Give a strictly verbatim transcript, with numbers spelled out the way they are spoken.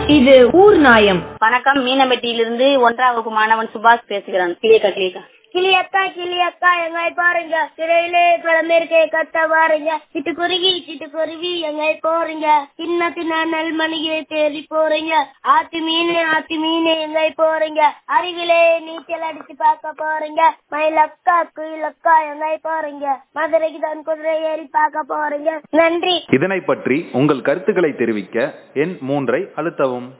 இது ஊர் நாயம். வணக்கம், மீனம்பட்டியிலிருந்து ஒன்றாம் வகுப்பு மாணவன் சுபாஷ் பேசுகிறான். கிளியக்கா கிளியக்கா கிளியக்கா கிளியக்கா எங்களை பாருங்க, திரையிலே கிளம்பிருக்கே கத்த பாருங்க, சிட்டுக்குருவி சிட்டுக்குருவி எங்களை போறீங்க, சின்ன சின்ன நெல்மணியை தேடி போறீங்க, ஆத்து மீன் ஆத்து மீன் எங்களை போறீங்க, அருவிலே நீச்சல் அடிச்சு பார்க்க போறீங்க, மயிலக்கா குயிலக்கா எங்களை போறீங்க, மதுரைக்கு தான் குதிரை ஏறி பார்க்க போறீங்க. நன்றி. இதனை பற்றி உங்கள் கருத்துக்களை தெரிவிக்க எண் மூன்றை அழுத்தவும்.